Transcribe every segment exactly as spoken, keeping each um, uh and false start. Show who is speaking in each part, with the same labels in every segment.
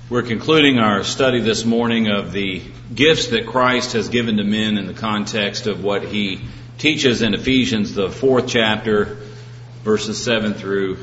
Speaker 1: We're concluding our study this morning of the gifts that Christ has given to men in the context of what he teaches in Ephesians, the fourth chapter, verses seven through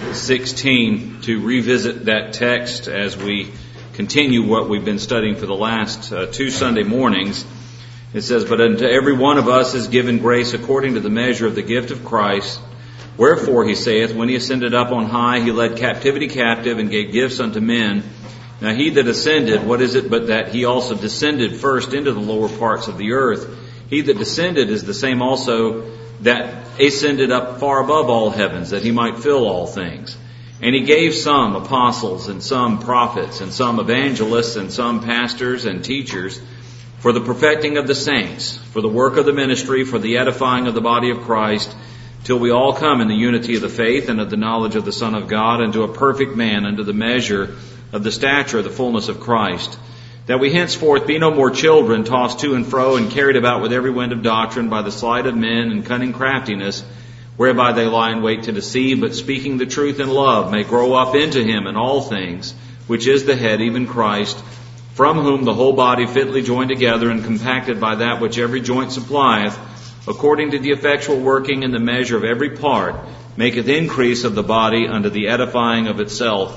Speaker 1: sixteen, to revisit that text as we continue what we've been studying for the last uh, two Sunday mornings. It says, "But unto every one of us is given grace according to the measure of the gift of Christ. Wherefore, he saith, when he ascended up on high, he led captivity captive and gave gifts unto men. Now he that ascended, what is it but that he also descended first into the lower parts of the earth? He that descended is the same also that ascended up far above all heavens, that he might fill all things. And he gave some apostles, and some prophets, and some evangelists, and some pastors and teachers, for the perfecting of the saints, for the work of the ministry, for the edifying of the body of Christ, till we all come in the unity of the faith and of the knowledge of the Son of God, unto a perfect man, unto the measure of the stature of the fullness of Christ, that we henceforth be no more children, tossed to and fro, and carried about with every wind of doctrine, by the sleight of men and cunning craftiness, whereby they lie in wait to deceive, but speaking the truth in love, may grow up into him in all things, which is the head, even Christ, from whom the whole body fitly joined together and compacted by that which every joint supplieth, according to the effectual working in the measure of every part, maketh increase of the body unto the edifying of itself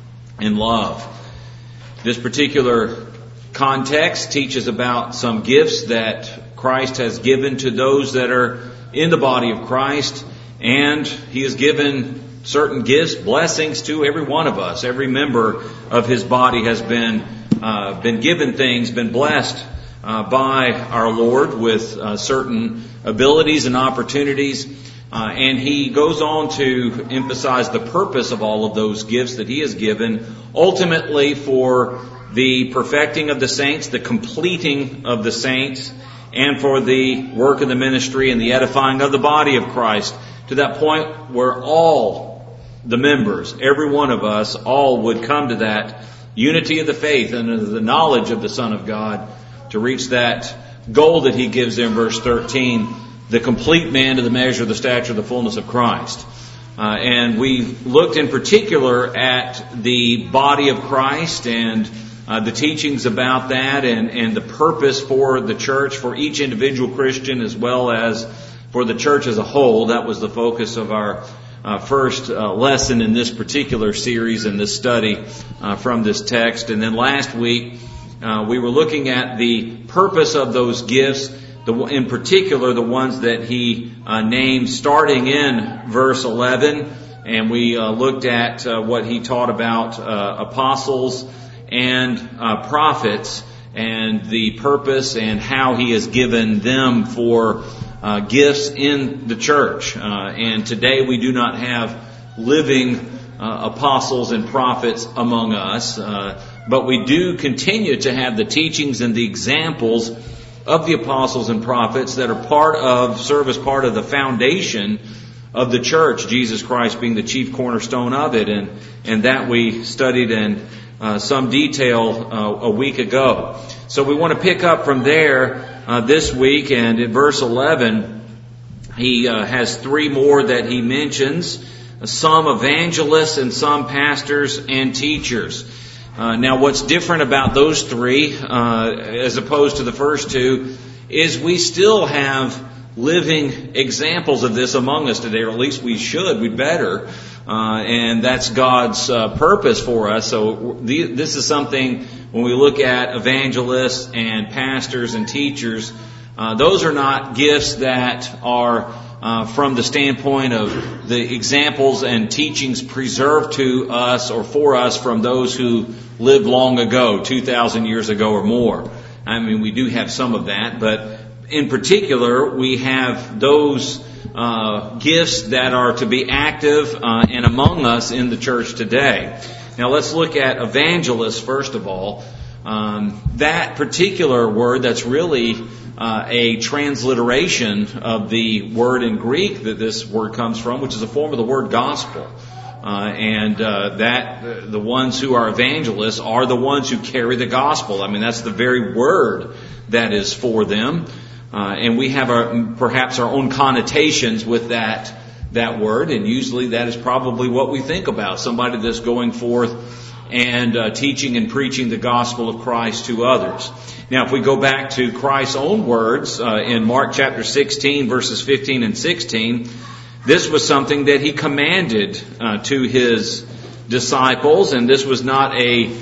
Speaker 1: in love." This particular context teaches about some gifts that Christ has given to those that are in the body of Christ, and he has given certain gifts, blessings to every one of us. Every member of his body has been uh, been given things, been blessed uh, by our Lord with uh, certain abilities and opportunities. Uh, and he goes on to emphasize the purpose of all of those gifts that he has given, ultimately for the perfecting of the saints, the completing of the saints, and for the work of the ministry and the edifying of the body of Christ, to that point where all the members, every one of us, all would come to that unity of the faith and of the knowledge of the Son of God, to reach that goal that he gives in verse thirteen, the complete man to the measure of the stature of the fullness of Christ. Uh, and we looked in particular at the body of Christ and uh, the teachings about that, and, and the purpose for the church, for each individual Christian as well as for the church as a whole. That was the focus of our uh, first uh, lesson in this particular series and this study uh, from this text. And then last week uh, we were looking at the purpose of those gifts, The, in particular, the ones that he uh, named starting in verse eleven, and we uh, looked at uh, what he taught about uh, apostles and uh, prophets, and the purpose and how he has given them for uh, gifts in the church. Uh, and today we do not have living uh, apostles and prophets among us, uh, but we do continue to have the teachings and the examples of the apostles and prophets that are part of, serve as part of the foundation of the church, Jesus Christ being the chief cornerstone of it, and, and that we studied in uh, some detail uh, a week ago. So we want to pick up from there uh, this week, and in verse eleven, he uh, has three more that he mentions, some evangelists and some pastors and teachers. Uh, now, what's different about those three, uh, as opposed to the first two, is we still have living examples of this among us today, or at least we should, we'd better, uh, and that's God's uh, purpose for us. So the, this is something, when we look at evangelists and pastors and teachers, uh, those are not gifts that are Uh, from the standpoint of the examples and teachings preserved to us or for us from those who lived long ago, two thousand years ago or more. I mean, we do have some of that, but in particular, we have those uh, gifts that are to be active uh, and among us in the church today. Now, let's look at evangelists first of all. Um, that particular word, that's really Uh, a transliteration of the word in Greek that this word comes from, which is a form of the word gospel. Uh, and uh, that uh, the ones who are evangelists are the ones who carry the gospel. I mean, that's the very word that is for them. Uh, and we have our, perhaps our own connotations with that that word, and usually that is probably what we think about. Somebody that's going forth and uh, teaching and preaching the gospel of Christ to others. Now, if we go back to Christ's own words uh, in Mark chapter sixteen, verses fifteen and sixteen, this was something that he commanded uh, to his disciples, and this was not a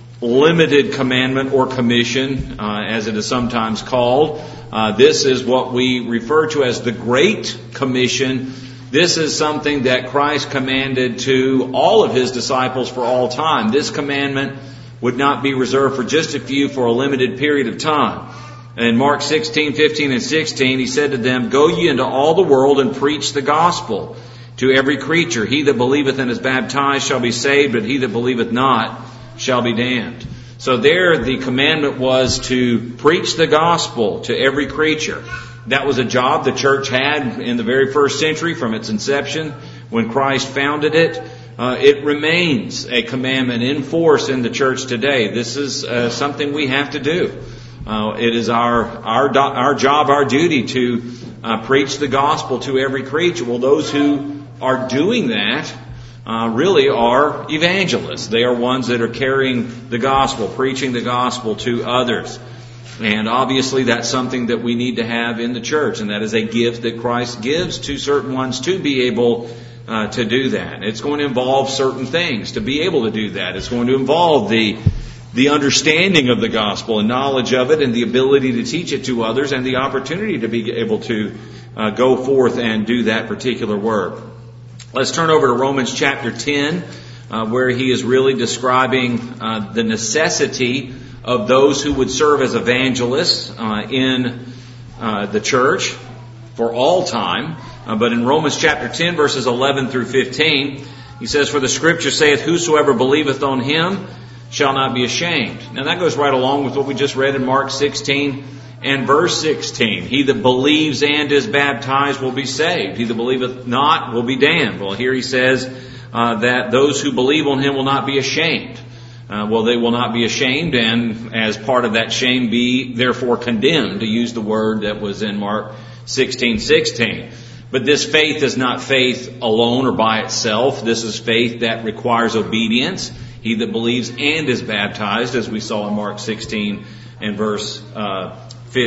Speaker 1: limited commandment or commission, uh, as it is sometimes called. Uh, this is what we refer to as the Great Commission. This is something that Christ commanded to all of his disciples for all time. This commandment would not be reserved for just a few for a limited period of time. In Mark sixteen, fifteen, and sixteen, he said to them, "Go ye into all the world and preach the gospel to every creature. He that believeth and is baptized shall be saved, but he that believeth not shall be damned." So there the commandment was to preach the gospel to every creature. That was a job the church had in the very first century from its inception when Christ founded it. Uh, it remains a commandment in force in the church today. This is uh, something we have to do. Uh, it is our our do- our job, our duty to uh, preach the gospel to every creature. Well, those who are doing that uh, really are evangelists. They are ones that are carrying the gospel, preaching the gospel to others. And obviously that's something that we need to have in the church, and that is a gift that Christ gives to certain ones to be able uh, to do that. It's going to involve certain things to be able to do that. It's going to involve the the understanding of the gospel and knowledge of it and the ability to teach it to others and the opportunity to be able to uh, go forth and do that particular work. Let's turn over to Romans chapter ten, uh, where he is really describing uh, the necessity of those who would serve as evangelists uh, in uh, the church for all time. Uh, but in Romans chapter ten, verses eleven through fifteen, he says, "For the scripture saith, Whosoever believeth on him shall not be ashamed." Now that goes right along with what we just read in Mark sixteen and verse sixteen. "He that believes and is baptized will be saved. He that believeth not will be damned." Well, here he says uh, that those who believe on him will not be ashamed. Uh, well, they will not be ashamed, and as part of that shame be therefore condemned, to use the word that was in Mark sixteen sixteen. But this faith is not faith alone or by itself. This is faith that requires obedience. He that believes and is baptized, as we saw in Mark sixteen and verse uh,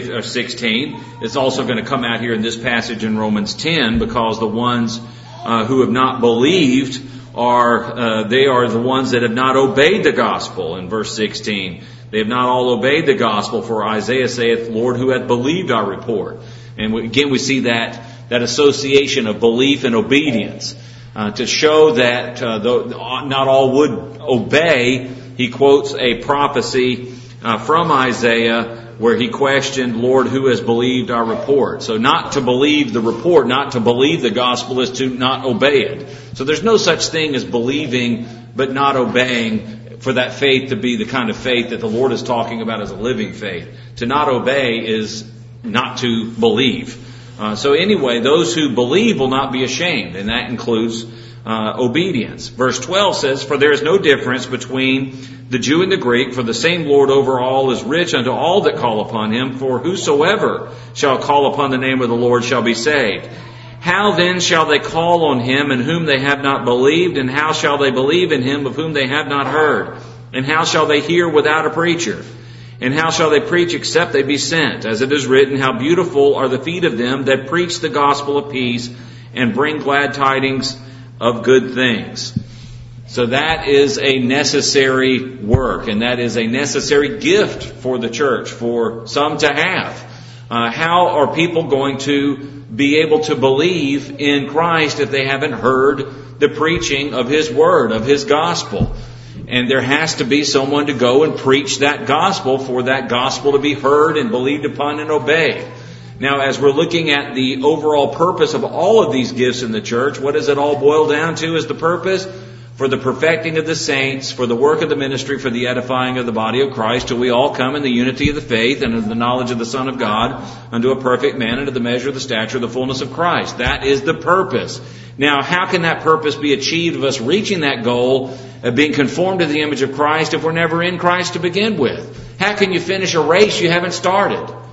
Speaker 1: sixteen. It's also going to come out here in this passage in Romans ten, because the ones uh, who have not believed are uh, they are the ones that have not obeyed the gospel. In verse sixteen, they have not all obeyed the gospel, for Isaiah saith, Lord, who hath believed our report? And we, again, we see that that association of belief and obedience uh, to show that uh, though not all would obey. He quotes a prophecy uh, from Isaiah where he questioned, Lord, who has believed our report? So not to believe the report, not to believe the gospel, is to not obey it. So there's no such thing as believing but not obeying, for that faith to be the kind of faith that the Lord is talking about as a living faith. To not obey is not to believe. Uh, so anyway, those who believe will not be ashamed, and that includes uh, obedience. Verse twelve says, For there is no difference between the Jew and the Greek, for the same Lord over all is rich unto all that call upon him. For whosoever shall call upon the name of the Lord shall be saved. How then shall they call on him in whom they have not believed? And how shall they believe in him of whom they have not heard? And how shall they hear without a preacher? And how shall they preach except they be sent? As it is written, How beautiful are the feet of them that preach the gospel of peace and bring glad tidings of good things. So that is a necessary work, and that is a necessary gift for the church, for some to have. Uh, how are people going to be able to believe in Christ if they haven't heard the preaching of His Word, of His gospel? And there has to be someone to go and preach that gospel for that gospel to be heard and believed upon and obeyed. Now, as we're looking at the overall purpose of all of these gifts in the church, what does it all boil down to as the purpose? For the perfecting of the saints, for the work of the ministry, for the edifying of the body of Christ, till we all come in the unity of the faith and of the knowledge of the Son of God, unto a perfect man, unto the measure of the stature of the fullness of Christ. That is the purpose. Now, how can that purpose be achieved of us reaching that goal of being conformed to the image of Christ if we're never in Christ to begin with? How can you finish a race you haven't started?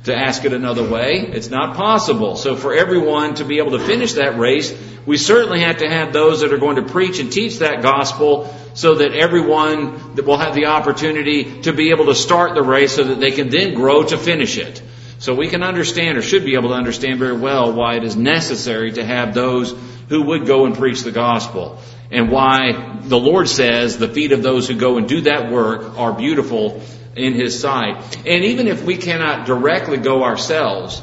Speaker 1: To ask it another way, it's not possible. So for everyone to be able to finish that race, we certainly have to have those that are going to preach and teach that gospel so that everyone that will have the opportunity to be able to start the race so that they can then grow to finish it. So we can understand, or should be able to understand very well, why it is necessary to have those who would go and preach the gospel. And why the Lord says the feet of those who go and do that work are beautiful in His sight. And even if we cannot directly go ourselves,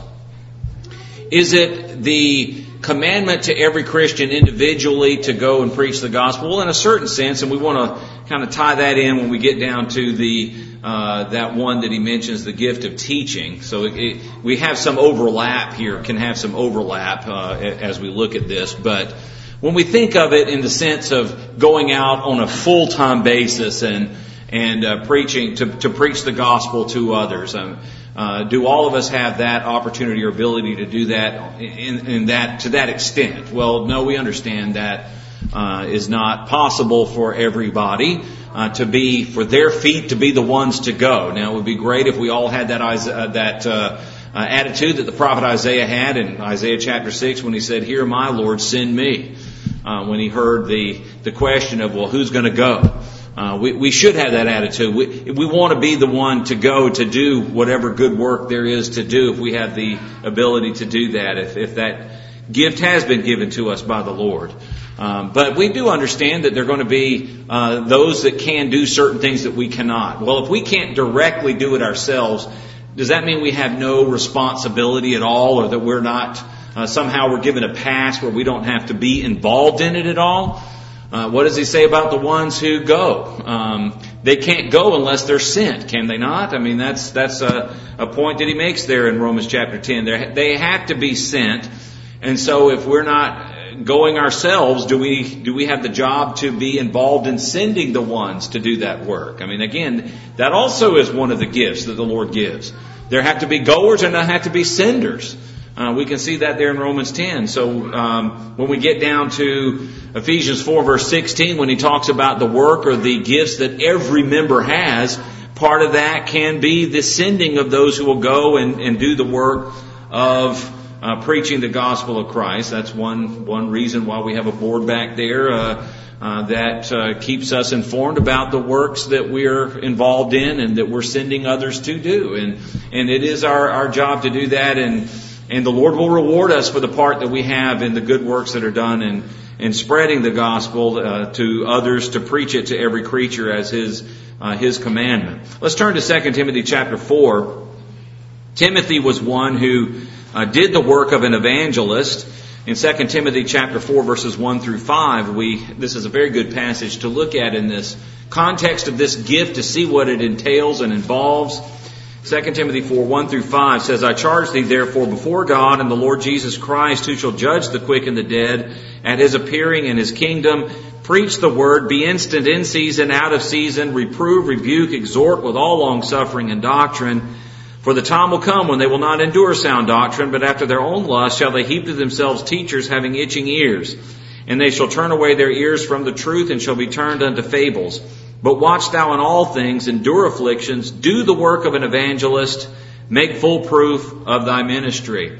Speaker 1: is it the commandment to every Christian individually to go and preach the gospel? Well, in a certain sense, and we want to kind of tie that in when we get down to the uh, that one that he mentions, the gift of teaching. So it, it, we have some overlap here, can have some overlap uh, as we look at this. But when we think of it in the sense of going out on a full-time basis and and uh, preaching to, to preach the gospel to others. Um, uh, do all of us have that opportunity or ability to do that in, in that to that extent? Well, no, we understand that uh, is not possible for everybody uh, to be for their feet to be the ones to go. Now, it would be great if we all had that uh, that uh, uh, attitude that the prophet Isaiah had in Isaiah chapter six when he said, "Here, my Lord, send me." Uh, when he heard the the question of, well, who's going to go? Uh, we, we should have that attitude. We, we want to be the one to go to do whatever good work there is to do if we have the ability to do that, if, if that gift has been given to us by the Lord. Um, but we do understand that there are going to be uh, those that can do certain things that we cannot. Well, if we can't directly do it ourselves, does that mean we have no responsibility at all, or that we're not, uh, somehow we're given a pass where we don't have to be involved in it at all? Uh, what does he say about the ones who go? Um, they can't go unless they're sent, can they not? I mean, that's that's a, a point that he makes there in Romans chapter ten. They're, they have to be sent, and so if we're not going ourselves, do we do we have the job to be involved in sending the ones to do that work? I mean, again, that also is one of the gifts that the Lord gives. There have to be goers and there have to be senders. Uh, we can see that there in Romans ten. So um, when we get down to Ephesians four verse sixteen, when he talks about the work or the gifts that every member has, part of that can be the sending of those who will go and, and do the work of uh, preaching the gospel of Christ. That's one one reason why we have a board back there uh, uh, that uh, keeps us informed about the works that we're involved in and that we're sending others to do. And and it is our, our job to do that, and And the Lord will reward us for the part that we have in the good works that are done in, in spreading the gospel uh, to others, to preach it to every creature as His uh, His commandment. Let's turn to Second Timothy chapter four. Timothy was one who uh, did the work of an evangelist. In Second Timothy chapter four verses one through five, we this is a very good passage to look at in this context of this gift, to see what it entails and involves. Second Timothy four, one through five says, I charge thee therefore before God and the Lord Jesus Christ, who shall judge the quick and the dead at His appearing in His kingdom, preach the word, be instant in season, out of season, reprove, rebuke, exhort with all long suffering and doctrine. For the time will come when they will not endure sound doctrine, but after their own lust shall they heap to themselves teachers having itching ears. And they shall turn away their ears from the truth and shall be turned unto fables. But watch thou in all things, endure afflictions, do the work of an evangelist, make full proof of thy ministry.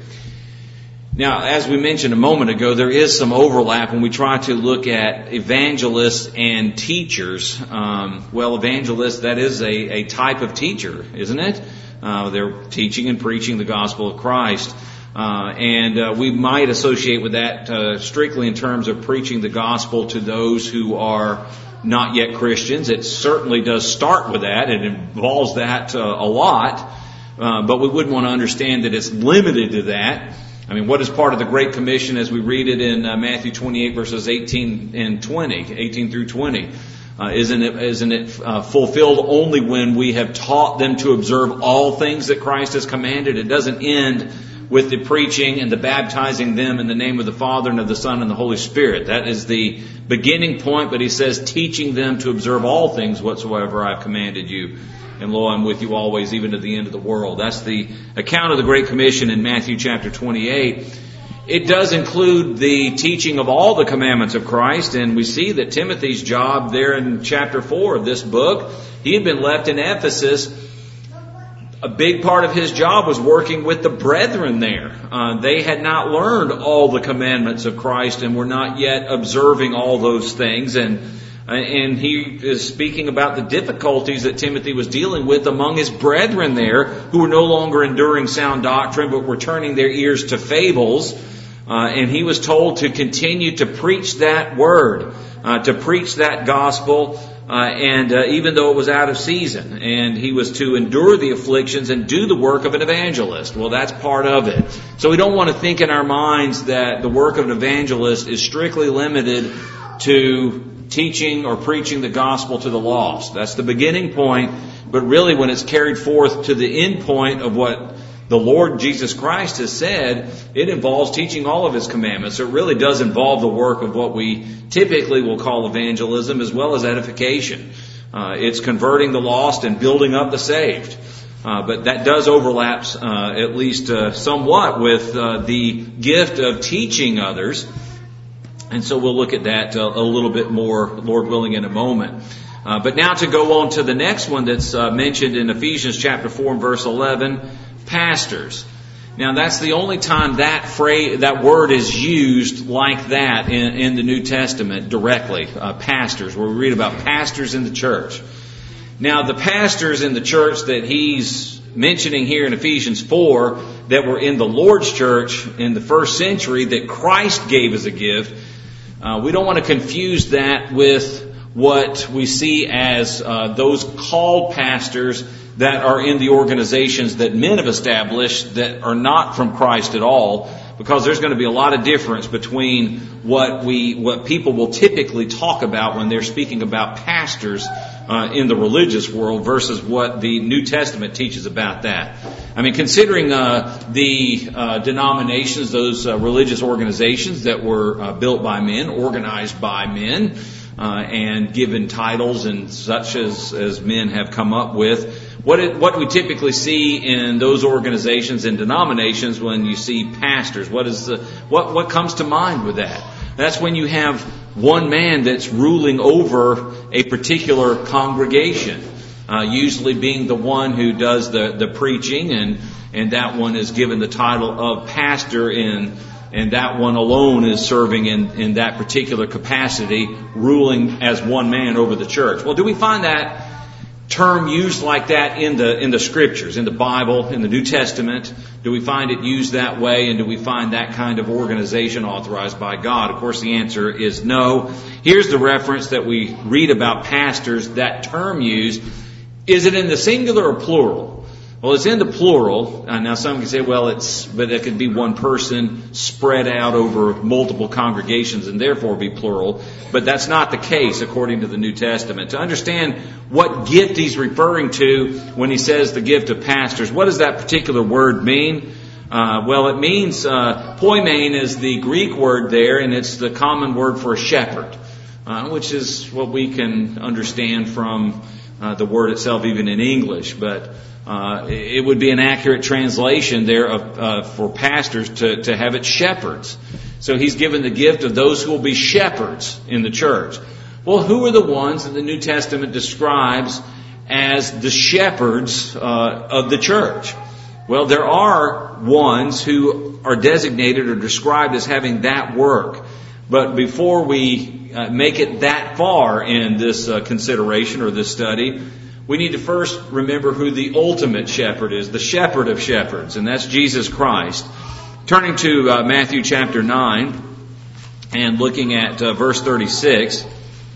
Speaker 1: Now, as we mentioned a moment ago, there is some overlap when we try to look at evangelists and teachers. Um, well, evangelists, that is a, a type of teacher, isn't it? Uh, they're teaching and preaching the gospel of Christ. Uh, and uh, we might associate with that uh, strictly in terms of preaching the gospel to those who are not yet Christians. It certainly does start with that. It involves that uh, a lot. Uh, but we wouldn't want to understand that it's limited to that. I mean, what is part of the Great Commission as we read it in uh, Matthew twenty-eight verses eighteen and twenty, eighteen through twenty? Uh, isn't it, isn't it uh, fulfilled only when we have taught them to observe all things that Christ has commanded? It doesn't end with the preaching and the baptizing them in the name of the Father and of the Son and the Holy Spirit. That is the beginning point, but he says, teaching them to observe all things whatsoever I have commanded you. And lo, I'm with you always, even to the end of the world. That's the account of the Great Commission in Matthew chapter twenty-eight. It does include the teaching of all the commandments of Christ, and we see that Timothy's job there in chapter four of this book, he had been left in Ephesus a big part of his job was working with the brethren there. Uh, they had not learned all the commandments of Christ and were not yet observing all those things. And and he is speaking about the difficulties that Timothy was dealing with among his brethren there, who were no longer enduring sound doctrine, but were turning their ears to fables. Uh, and he was told to continue to preach that word, uh, to preach that gospel, uh, and uh, even though it was out of season. And he was to endure the afflictions and do the work of an evangelist. Well, that's part of it. So we don't want to think in our minds that the work of an evangelist is strictly limited to teaching or preaching the gospel to the lost. That's the beginning point, but really when it's carried forth to the end point of what the Lord Jesus Christ has said, it involves teaching all of His commandments. It really does involve the work of what we typically will call evangelism as well as edification. Uh, it's converting the lost and building up the saved. Uh, but that does overlap uh, at least uh, somewhat with uh, the gift of teaching others. And so we'll look at that uh, a little bit more, Lord willing, in a moment. Uh, but now to go on to the next one that's uh, mentioned in Ephesians chapter four and verse eleven, pastors. Now that's the only time that phrase, that word is used like that in, in the New Testament directly. Uh, pastors, where we read about pastors in the church. Now the pastors in the church that he's mentioning here in Ephesians four that were in the Lord's church in the first century that Christ gave as a gift, uh, we don't want to confuse that with what we see as uh, those called pastors that are in the organizations that men have established that are not from Christ at all, because there's going to be a lot of difference between what we, what people will typically talk about when they're speaking about pastors uh, in the religious world versus what the New Testament teaches about that. I mean, considering uh, the uh, denominations, those uh, religious organizations that were uh, built by men, organized by men, uh, and given titles and such as as men have come up with. What it, what we typically see in those organizations and denominations when you see pastors, what is the, what what comes to mind with that? That's when you have one man that's ruling over a particular congregation, uh, usually being the one who does the, the preaching, and and that one is given the title of pastor, and and that one alone is serving in in that particular capacity, ruling as one man over the church. Well, do we find that term used like that in the in the scriptures, in the Bible, in the New Testament? Do we find it used that way, and do we find that kind of organization authorized by God? Of course, the answer is no. Here's the reference that we read about pastors, that term used. Is it in the singular or plural? Well, it's in the plural. Uh, now, some can say, well, it's, but it could be one person spread out over multiple congregations and therefore be plural. But that's not the case according to the New Testament. To understand what gift he's referring to when he says the gift of pastors, what does that particular word mean? Uh, well, it means, uh, poimen is the Greek word there, and it's the common word for a shepherd, uh, which is what we can understand from uh, the word itself, even in English. But Uh, it would be an accurate translation there of, uh, for pastors to, to have it shepherds. So he's given the gift of those who will be shepherds in the church. Well, who are the ones that the New Testament describes as the shepherds uh, of the church? Well, there are ones who are designated or described as having that work. But before we uh, make it that far in this uh, consideration or this study, we need to first remember who the ultimate shepherd is, the shepherd of shepherds, and that's Jesus Christ. Turning to uh, Matthew chapter nine and looking at uh, verse thirty-six.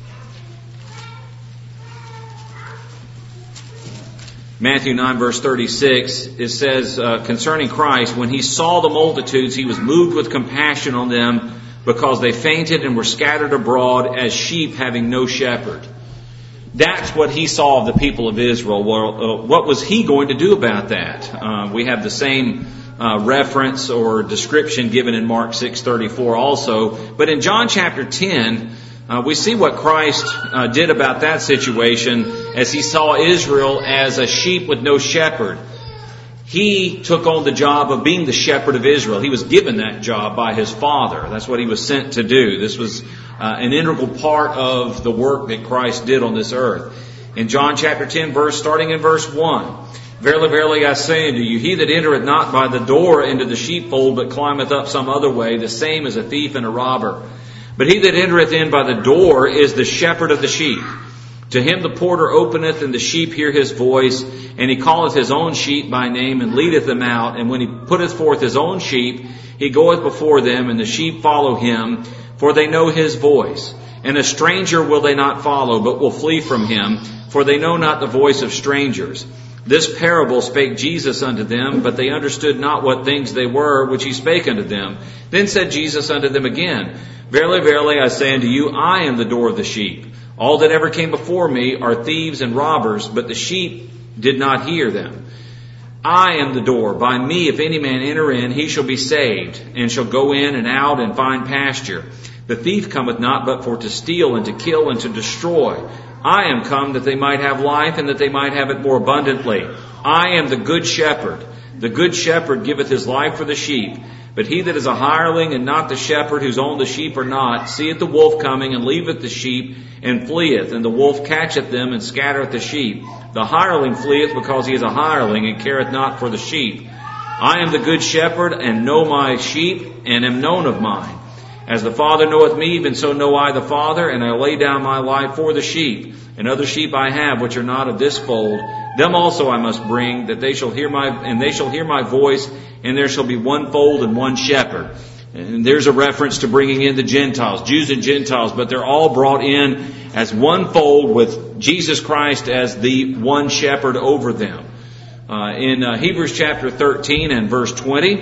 Speaker 1: Matthew nine verse thirty-six, it says uh, concerning Christ, when he saw the multitudes, he was moved with compassion on them because they fainted and were scattered abroad as sheep having no shepherd. That's what he saw of the people of Israel. Well, uh, what was he going to do about that? Uh, we have the same uh, reference or description given in Mark six thirty-four also. But in John chapter ten, uh, we see what Christ uh, did about that situation as he saw Israel as a sheep with no shepherd. He took on the job of being the shepherd of Israel. He was given that job by his Father. That's what he was sent to do. This was uh, an integral part of the work that Christ did on this earth. In John chapter ten, verse starting in verse one, Verily, verily, I say unto you, he that entereth not by the door into the sheepfold, but climbeth up some other way, the same is a thief and a robber. But he that entereth in by the door is the shepherd of the sheep. To him the porter openeth, and the sheep hear his voice, and he calleth his own sheep by name, and leadeth them out. And when he putteth forth his own sheep, he goeth before them, and the sheep follow him, for they know his voice. And a stranger will they not follow, but will flee from him, for they know not the voice of strangers. This parable spake Jesus unto them, but they understood not what things they were which he spake unto them. Then said Jesus unto them again, Verily, verily, I say unto you, I am the door of the sheep. All that ever came before me are thieves and robbers, but the sheep did not hear them. I am the door. By me, if any man enter in, he shall be saved, and shall go in and out and find pasture. The thief cometh not but for to steal and to kill and to destroy. I am come that they might have life, and that they might have it more abundantly. I am the good shepherd. The good shepherd giveth his life for the sheep. But he that is a hireling, and not the shepherd, whose own the sheep are not, seeth the wolf coming, and leaveth the sheep, and fleeth. And the wolf catcheth them, and scattereth the sheep. The hireling fleeth, because he is a hireling, and careth not for the sheep. I am the good shepherd, and know my sheep, and am known of mine. As the Father knoweth me, even so know I the Father, and I lay down my life for the sheep. And other sheep I have, which are not of this fold, them also I must bring, that they shall hear my, and they shall hear my voice, and there shall be one fold and one shepherd. And there's a reference to bringing in the Gentiles, Jews and Gentiles, but they're all brought in as one fold with Jesus Christ as the one shepherd over them. Uh, in uh, Hebrews chapter thirteen and verse twenty,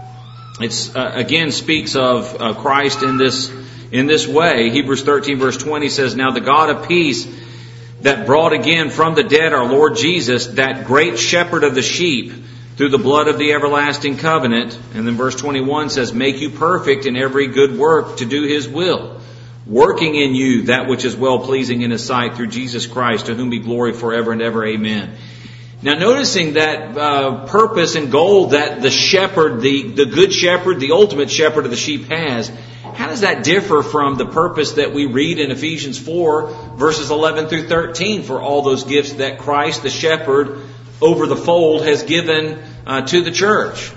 Speaker 1: it's uh, again speaks of uh, Christ in this in this way. Hebrews thirteen verse twenty says, Now the God of peace that brought again from the dead our Lord Jesus, that great shepherd of the sheep, through the blood of the everlasting covenant. And then verse twenty-one says, Make you perfect in every good work to do his will, working in you that which is well-pleasing in his sight, through Jesus Christ, to whom be glory forever and ever. Amen. Now, noticing that uh, purpose and goal that the shepherd, the, the good shepherd, the ultimate shepherd of the sheep has, how does that differ from the purpose that we read in Ephesians four, verses eleven through thirteen, for all those gifts that Christ, the shepherd over the fold, has given uh, to the church?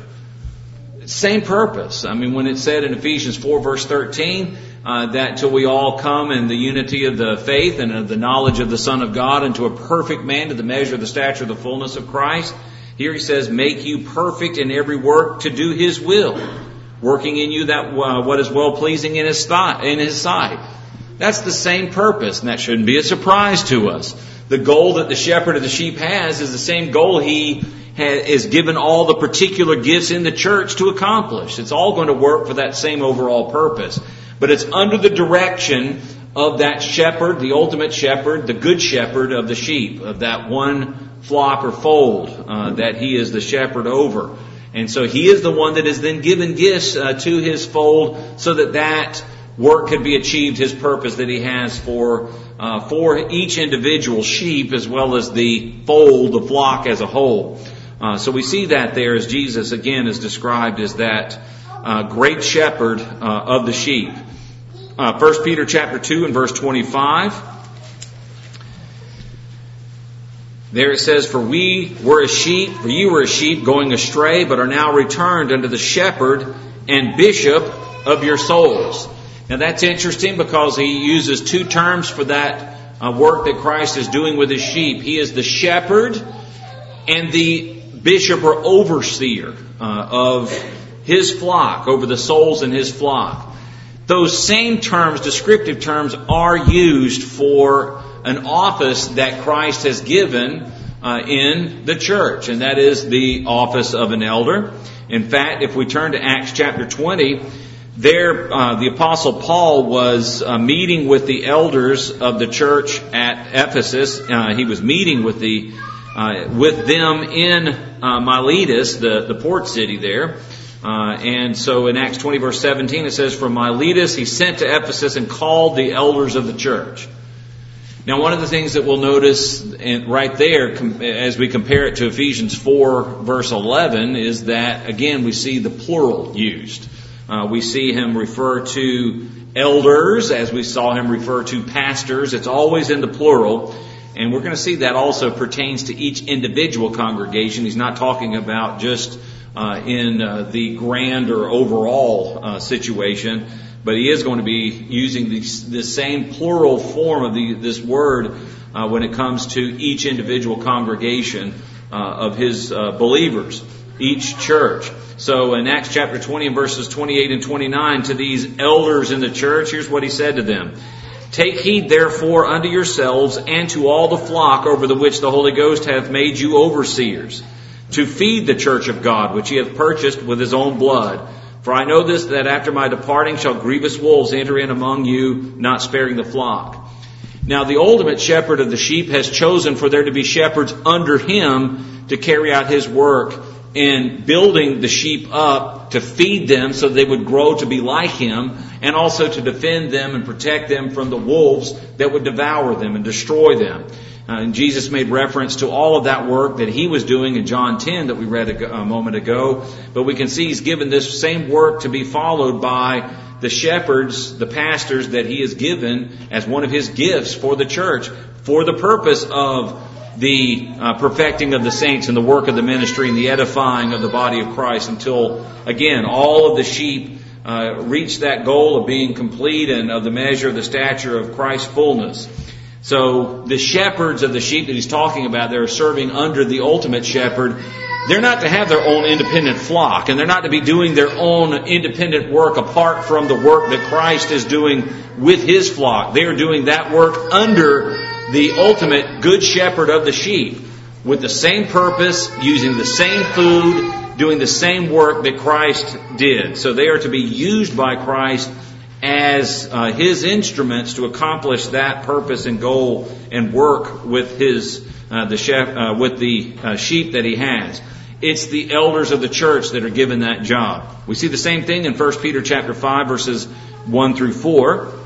Speaker 1: Same purpose. I mean, when it said in Ephesians four, verse thirteen, uh, that till we all come in the unity of the faith and of the knowledge of the Son of God, unto a perfect man, to the measure of the stature of the fullness of Christ. Here he says, make you perfect in every work to do his will, working in you that uh, what is well-pleasing in his thought, in his sight. That's the same purpose, and that shouldn't be a surprise to us. The goal that the shepherd of the sheep has is the same goal he has, is given all the particular gifts in the church to accomplish. It's all going to work for that same overall purpose. But it's under the direction of that shepherd, the ultimate shepherd, the good shepherd of the sheep, of that one flock or fold uh, that he is the shepherd over. And so he is the one that is then given gifts uh, to his fold so that that work could be achieved, his purpose that he has for uh, for each individual sheep as well as the fold, the flock as a whole. Uh, so we see that there as Jesus again is described as that uh, great shepherd uh, of the sheep. Uh, First Peter chapter two and verse twenty-five. There it says, For we were a sheep, for you were a sheep going astray, but are now returned unto the shepherd and bishop of your souls. Now that's interesting because he uses two terms for that uh, work that Christ is doing with his sheep. He is the shepherd and the bishop or overseer uh, of his flock, over the souls in his flock. Those same terms, descriptive terms, are used for an office that Christ has given uh, in the church, and that is the office of an elder. In fact, if we turn to Acts chapter twenty, there uh, the Apostle Paul was uh, meeting with the elders of the church at Ephesus. Uh, he was meeting with the uh, with them in uh, Miletus, the, the port city there. Uh, and so in Acts twenty verse seventeen it says, From Miletus he sent to Ephesus and called the elders of the church. Now one of the things that we'll notice right there as we compare it to Ephesians four verse eleven is that again we see the plural used. Uh, we see him refer to elders as we saw him refer to pastors. It's always in the plural. And we're going to see that also pertains to each individual congregation. He's not talking about just uh, in uh, the grand or overall uh, situation, but he is going to be using the, the same plural form of the, this word uh, when it comes to each individual congregation uh, of his uh, believers, each church. So in Acts chapter twenty and verses twenty-eight and twenty-nine, to these elders in the church, here's what he said to them. Take heed therefore unto yourselves and to all the flock over the which the Holy Ghost hath made you overseers, to feed the church of God, which he hath purchased with his own blood. For I know this, that after my departing shall grievous wolves enter in among you, not sparing the flock. Now the ultimate shepherd of the sheep has chosen for there to be shepherds under him to carry out his work in building the sheep up, to feed them so they would grow to be like him, and also to defend them and protect them from the wolves that would devour them and destroy them. Uh, and Jesus made reference to all of that work that he was doing in John ten that we read a, a moment ago. But we can see he's given this same work to be followed by the shepherds, the pastors that he has given as one of his gifts for the church, for the purpose of the uh, perfecting of the saints and the work of the ministry and the edifying of the body of Christ until, again, all of the sheep uh, reach that goal of being complete and of the measure of the stature of Christ's fullness. So the shepherds of the sheep that he's talking about, they're serving under the ultimate shepherd. They're not to have their own independent flock, and they're not to be doing their own independent work apart from the work that Christ is doing with his flock. They are doing that work under the ultimate good shepherd of the sheep, with the same purpose, using the same food, doing the same work that Christ did. So they are to be used by Christ as uh, his instruments to accomplish that purpose and goal and work with his uh, the shep, uh, with the uh, sheep that he has. It's the elders of the church that are given that job. We see the same thing in First Peter chapter five, verses one through four.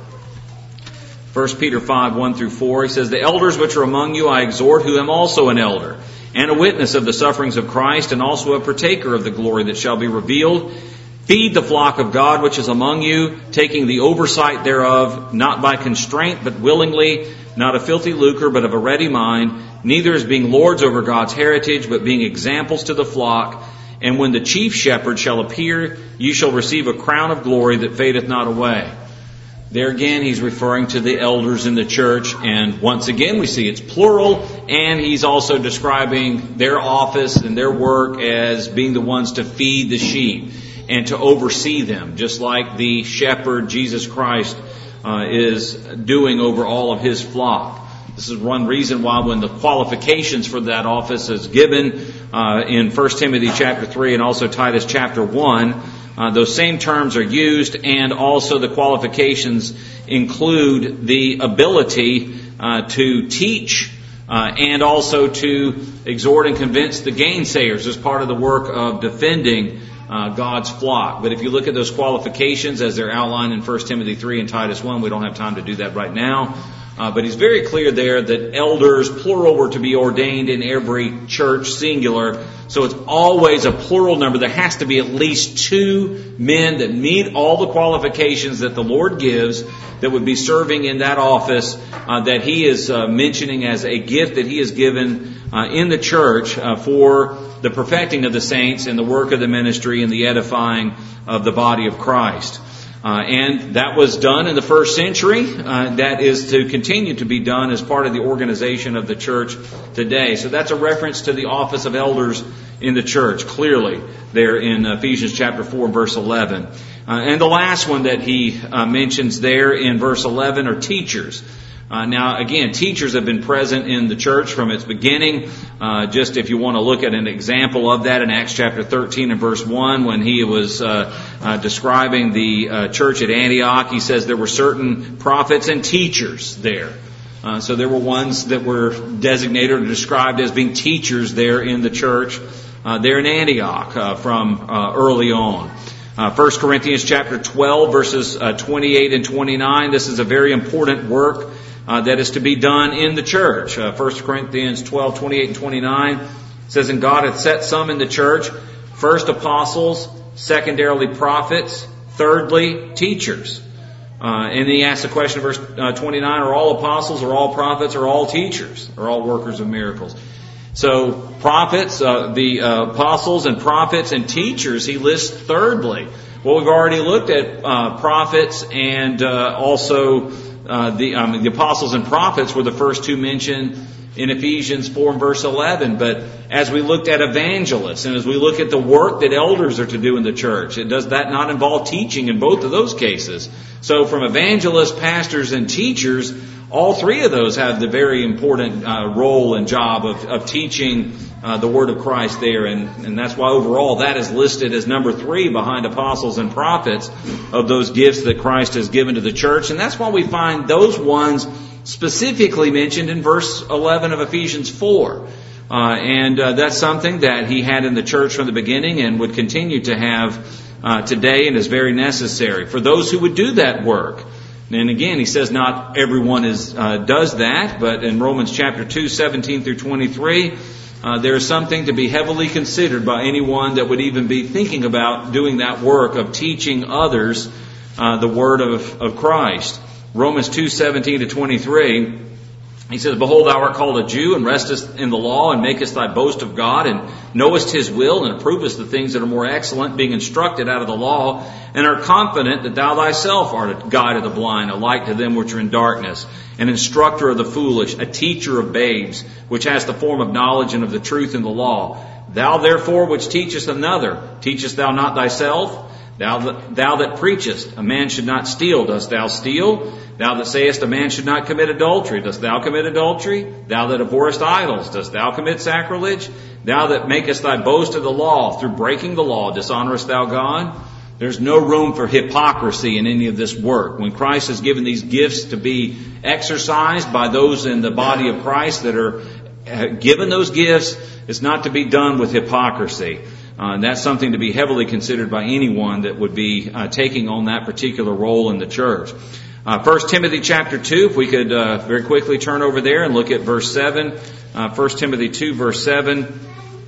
Speaker 1: First Peter five, one through four, he says, The elders which are among you I exhort, who am also an elder, and a witness of the sufferings of Christ, and also a partaker of the glory that shall be revealed. Feed the flock of God which is among you, taking the oversight thereof, not by constraint, but willingly, not a filthy lucre, but of a ready mind, neither as being lords over God's heritage, but being examples to the flock. And when the chief shepherd shall appear, you shall receive a crown of glory that fadeth not away. There again, he's referring to the elders in the church, and once again we see it's plural, and he's also describing their office and their work as being the ones to feed the sheep and to oversee them, just like the shepherd, Jesus Christ, uh, is doing over all of his flock. This is one reason why when the qualifications for that office is given uh, in First Timothy chapter three and also Titus chapter one, Uh, those same terms are used, and also the qualifications include the ability uh, to teach uh, and also to exhort and convince the gainsayers as part of the work of defending uh, God's flock. But if you look at those qualifications as they're outlined in First Timothy three and Titus one, we don't have time to do that right now. Uh, but he's very clear there that elders, plural, were to be ordained in every church, singular. So it's always a plural number. There has to be at least two men that meet all the qualifications that the Lord gives that would be serving in that office uh, that he is uh, mentioning as a gift that he has given uh, in the church uh, for the perfecting of the saints and the work of the ministry and the edifying of the body of Christ. Uh, and that was done in the first century. Uh, that is to continue to be done as part of the organization of the church today. So that's a reference to the office of elders in the church, clearly, there in Ephesians chapter four, verse eleven. Uh, and the last one that he uh, mentions there in verse eleven are teachers. Uh, now, again, teachers have been present in the church from its beginning. Uh, just if you want to look at an example of that in Acts chapter thirteen and verse one, when he was uh, uh, describing the uh, church at Antioch, he says there were certain prophets and teachers there. Uh, so there were ones that were designated or described as being teachers there in the church, uh, there in Antioch uh, from uh, early on. Uh, First Corinthians chapter twelve, verses uh, twenty-eight and twenty-nine. This is a very important work Uh, that is to be done in the church. Uh, First Corinthians twelve, twenty-eight and twenty-nine says, And God hath set some in the church, first apostles, secondarily prophets, thirdly teachers. Uh, and then he asks the question in verse uh, twenty-nine, are all apostles, are all prophets, are all teachers, are all workers of miracles? So prophets, uh, the uh, apostles and prophets and teachers, he lists thirdly. Well, we've already looked at uh, prophets and uh, also uh, the, um, the apostles and prophets were the first two mentioned in Ephesians four and verse eleven. But as we looked at evangelists and as we look at the work that elders are to do in the church, it does that not involve teaching in both of those cases? So from evangelists, pastors, and teachers, all three of those have the very important uh, role and job of, of teaching uh, the Word of Christ there. And, and that's why overall that is listed as number three behind apostles and prophets of those gifts that Christ has given to the church. And that's why we find those ones specifically mentioned in verse eleven of Ephesians four. Uh, and uh, that's something that he had in the church from the beginning and would continue to have uh, today and is very necessary for those who would do that work. And again, he says not everyone is uh, does that, but in Romans chapter two, seventeen through twenty-three, uh, there is something to be heavily considered by anyone that would even be thinking about doing that work of teaching others uh, the word of, of Christ. Romans two, seventeen to twenty-three, he says, behold, thou art called a Jew, and restest in the law, and makest thy boast of God, and knowest his will, and approvest the things that are more excellent, being instructed out of the law, and art confident that thou thyself art a guide of the blind, a light to them which are in darkness, an instructor of the foolish, a teacher of babes, which has the form of knowledge and of the truth in the law. Thou therefore which teachest another, teachest thou not thyself? Thou that, thou that preachest, a man should not steal, dost thou steal? Thou that sayest, a man should not commit adultery, dost thou commit adultery? Thou that abhorrest idols, dost thou commit sacrilege? Thou that makest thy boast of the law, through breaking the law, dishonorest thou God? There's no room for hypocrisy in any of this work. When Christ has given these gifts to be exercised by those in the body of Christ that are given those gifts, it's not to be done with hypocrisy. Uh, and that's something to be heavily considered by anyone that would be uh, taking on that particular role in the church. Uh, First Timothy chapter two, if we could uh, very quickly turn over there and look at verse seven. Uh, First Timothy two, verse seven.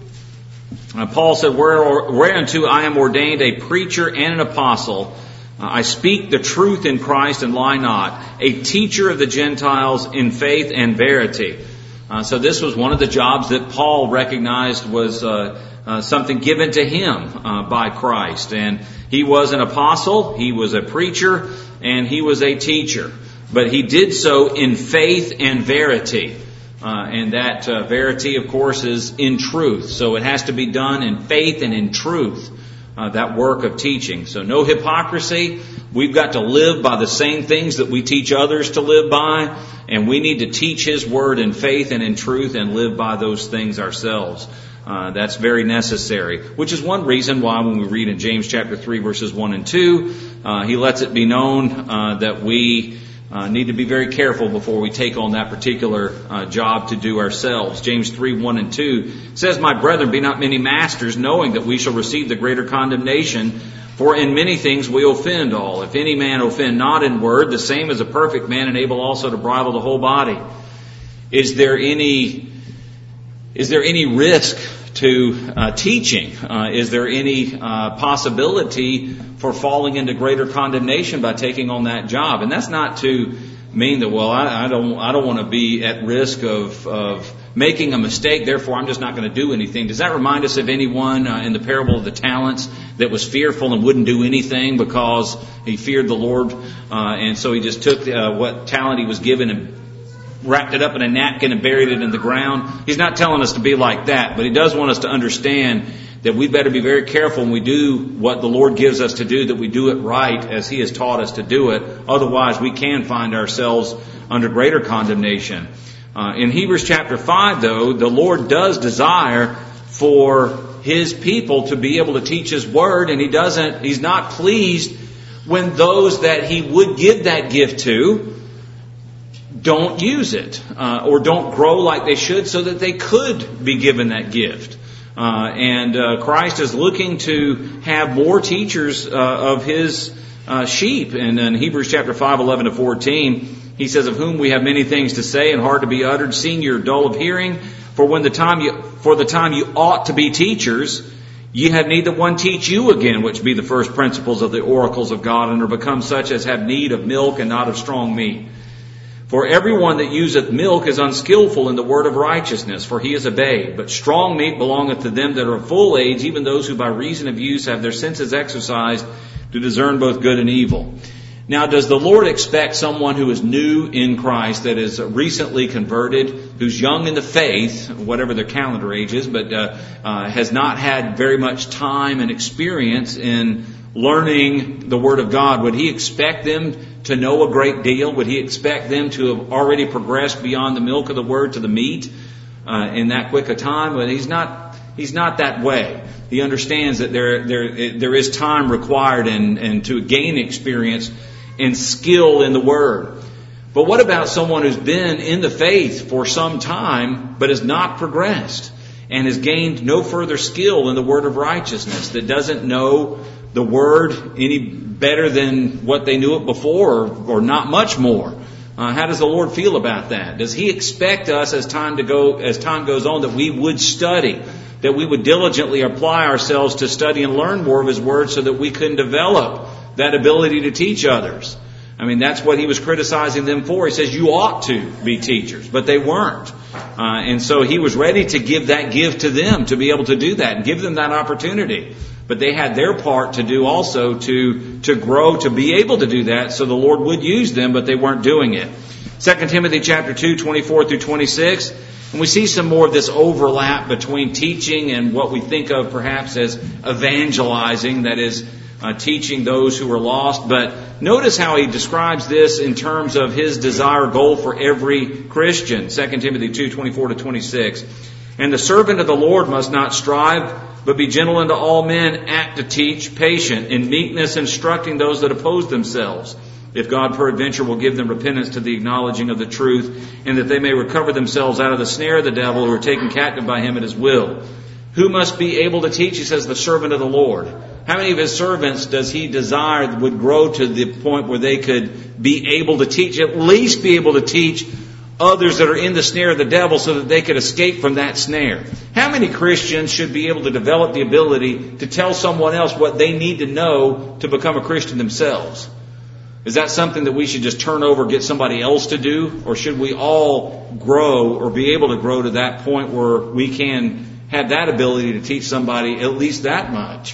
Speaker 1: Uh, Paul said, whereunto I am ordained a preacher and an apostle. Uh, I speak the truth in Christ and lie not. A teacher of the Gentiles in faith and verity. Uh, so this was one of the jobs that Paul recognized was uh, uh, something given to him uh, by Christ. And he was an apostle, he was a preacher, and he was a teacher. But he did so in faith and verity. Uh, and that uh, verity, of course, is in truth. So it has to be done in faith and in truth, uh, that work of teaching. So no hypocrisy. We've got to live by the same things that we teach others to live by. And we need to teach His Word in faith and in truth and live by those things ourselves. Uh, that's very necessary, which is one reason why when we read in James chapter three, verses one and two, uh, he lets it be known uh, that we uh, need to be very careful before we take on that particular uh, job to do ourselves. James three, one and two says, my brethren, be not many masters, knowing that we shall receive the greater condemnation. For in many things we offend all. If any man offend not in word, the same as a perfect man, and able also to bridle the whole body. Is there any, is there any risk to uh, teaching? Uh, is there any uh, possibility for falling into greater condemnation by taking on that job? And that's not to mean that, well, I, I don't, I don't want to be at risk of, of making a mistake, therefore I'm just not going to do anything. Does that remind us of anyone uh, in the parable of the talents that was fearful and wouldn't do anything because he feared the Lord, uh, and so he just took uh, what talent he was given and wrapped it up in a napkin and buried it in the ground? He's not telling us to be like that, but he does want us to understand that we better be very careful when we do what the Lord gives us to do, that we do it right as He has taught us to do it. Otherwise, we can find ourselves under greater condemnation. Uh, in Hebrews chapter five, though, the Lord does desire for His people to be able to teach His Word, and He doesn't, He's not pleased when those that He would give that gift to don't use it, uh, or don't grow like they should so that they could be given that gift. Uh, and uh, Christ is looking to have more teachers uh, of His uh, sheep. And in Hebrews chapter five, eleven to fourteen, he says, of whom we have many things to say and hard to be uttered, seeing you're dull of hearing. For when the time you, for the time you ought to be teachers, Ye have need that one teach you again, which be the first principles of the oracles of God, and are become such as have need of milk and not of strong meat. For everyone that useth milk is unskillful in the word of righteousness, for he is a babe. But strong meat belongeth to them that are of full age, even those who by reason of use have their senses exercised to discern both good and evil. Now, does the Lord expect someone who is new in Christ, that is recently converted, who's young in the faith, whatever their calendar age is, but uh, uh, has not had very much time and experience in learning the Word of God, would He expect them to know a great deal? Would He expect them to have already progressed beyond the milk of the Word to the meat uh, in that quick a time? But He's not. He's not that way. He understands that there there there is time required and and to gain experience and skill in the Word. But what about someone who's been in the faith for some time but has not progressed and has gained no further skill in the Word of righteousness, that doesn't know the Word any better than what they knew it before, or, or not much more? Uh, how does the Lord feel about that? Does He expect us as time to go as time goes on that we would study, that we would diligently apply ourselves to study and learn more of His Word so that we can develop that ability to teach others? I mean, that's what He was criticizing them for. He says, you ought to be teachers, but they weren't. Uh, and so He was ready to give that gift to them to be able to do that and give them that opportunity. But they had their part to do also to, to grow, to be able to do that, so the Lord would use them, but they weren't doing it. Second Timothy chapter two, twenty-four through twenty-six. And we see some more of this overlap between teaching and what we think of perhaps as evangelizing, that is, uh, teaching those who are lost. But notice how he describes this in terms of his desire goal for every Christian. Second Timothy two, twenty-four to twenty-six. And the servant of the Lord must not strive, but be gentle unto all men, apt to teach, patient, in meekness instructing those that oppose themselves, if God peradventure will give them repentance to the acknowledging of the truth, and that they may recover themselves out of the snare of the devil, who are taken captive by him at his will. Who must be able to teach? He says, the servant of the Lord. How many of His servants does He desire would grow to the point where they could be able to teach, at least be able to teach others that are in the snare of the devil, so that they could escape from that snare? How many Christians should be able to develop the ability to tell someone else what they need to know to become a Christian themselves? Is that something that we should just turn over, get somebody else to do? Or should we all grow or be able to grow to that point where we can have that ability to teach somebody at least that much?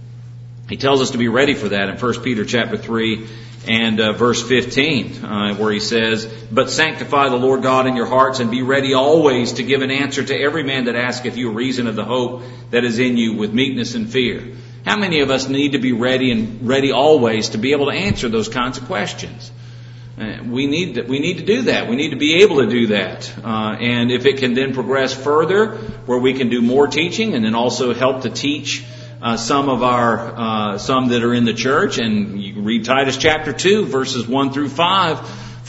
Speaker 1: He tells us to be ready for that in First Peter chapter three and uh, verse fifteen, uh, where he says, but sanctify the Lord God in your hearts, and be ready always to give an answer to every man that asketh you a reason of the hope that is in you, with meekness and fear. How many of us need to be ready and ready always to be able to answer those kinds of questions? Uh, we need to, we need to do that. We need to be able to do that. Uh, and if it can then progress further, where we can do more teaching and then also help to teach Uh, some of our, uh, some that are in the church, and you can read Titus chapter two, verses one through five,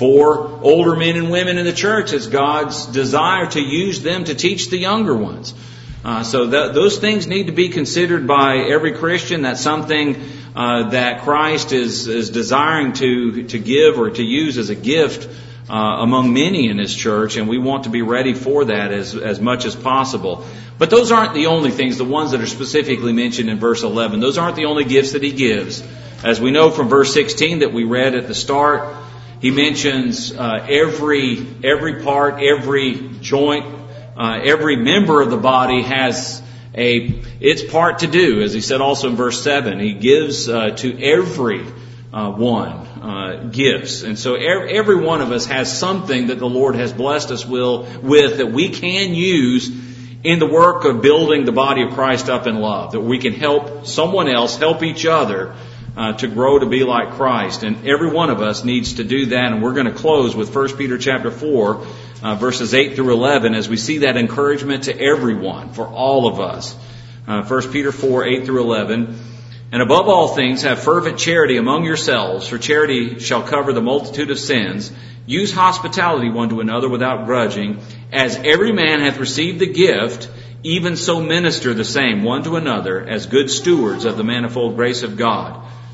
Speaker 1: for older men and women in the church. It's God's desire to use them to teach the younger ones. Uh, so th- those things need to be considered by every Christian. That's something uh, that Christ is, is desiring to, to give or to use as a gift uh, among many in His church, and we want to be ready for that as, as much as possible. But those aren't the only things, the ones that are specifically mentioned in verse eleven. Those aren't the only gifts that He gives. As we know from verse sixteen that we read at the start, He mentions uh, every every part, every joint, uh, every member of the body has a its part to do. As He said also in verse seven, He gives uh, to every uh, one uh, gifts. And so every, every one of us has something that the Lord has blessed us will, with that we can use in the work of building the body of Christ up in love, that we can help someone else, help each other uh, to grow to be like Christ. And every one of us needs to do that. And we're going to close with First Peter chapter four, uh, verses eight through eleven, as we see that encouragement to everyone, for all of us. Uh, First Peter four, eight through eleven. And above all things, have fervent charity among yourselves, for charity shall cover the multitude of sins. Use hospitality one to another without grudging. As every man hath received the gift, even so minister the same one to another, as good stewards of the manifold grace of God.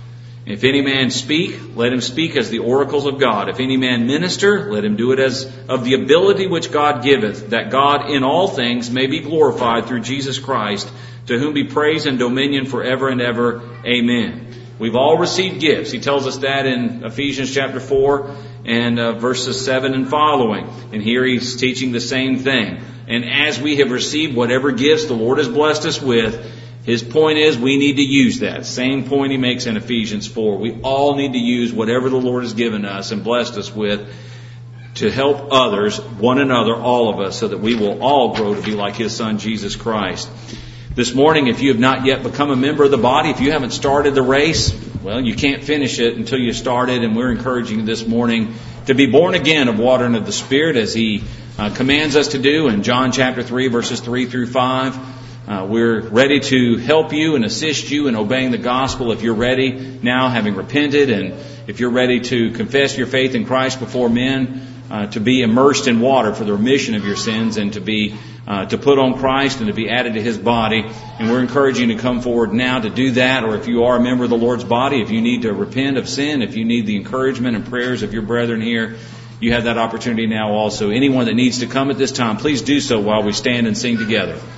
Speaker 1: If any man speak, let him speak as the oracles of God. If any man minister, let him do it as of the ability which God giveth, that God in all things may be glorified through Jesus Christ, to whom be praise and dominion forever and ever. Amen. We've all received gifts. He tells us that in Ephesians chapter four and uh, verses seven and following. And here he's teaching the same thing. And as we have received whatever gifts the Lord has blessed us with, his point is we need to use that. Same point he makes in Ephesians four. We all need to use whatever the Lord has given us and blessed us with to help others, one another, all of us, so that we will all grow to be like his Son, Jesus Christ. This morning, if you have not yet become a member of the body, if you haven't started the race, well, you can't finish it until you start it. And we're encouraging you this morning to be born again of water and of the Spirit, as he uh, commands us to do in John chapter three, verses three through five. Uh, we're ready to help you and assist you in obeying the gospel if you're ready now, having repented, and if you're ready to confess your faith in Christ before men, uh, to be immersed in water for the remission of your sins, and to be uh, to put on Christ and to be added to his body. And we're encouraging you to come forward now to do that. Or if you are a member of the Lord's body, if you need to repent of sin, if you need the encouragement and prayers of your brethren here, you have that opportunity now also. Anyone that needs to come at this time, please do so while we stand and sing together.